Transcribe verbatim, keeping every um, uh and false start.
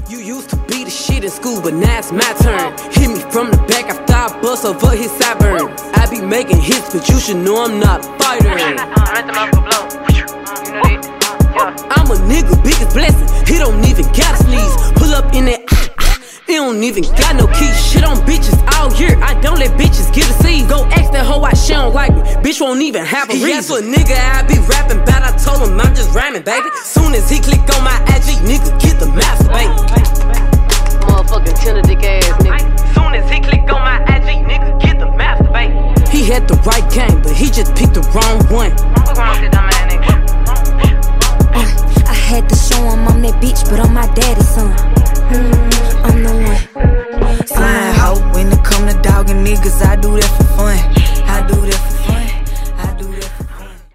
You used to be the shit in school, but now it's my turn. Hit me from the back after I bust over his sideburn. I be making hits, but you should know I'm not a fighter. I'm a nigga, biggest blessing. He don't even gotta sneeze. Pull up in that. He don't even got no keys. Shit on bitches all year. I don't let bitches get a seed. Go ask that hoe why she don't like me. Bitch won't even have a reason. He asked for a nigga I be rapping about. I told him I'm just rhyming, baby. Soon as he click on my I G, nigga get the masturbate. Motherfucking tender dick ass nigga. Soon as he click on my I G, nigga get the masturbate. He had the right game, but he just picked the wrong one.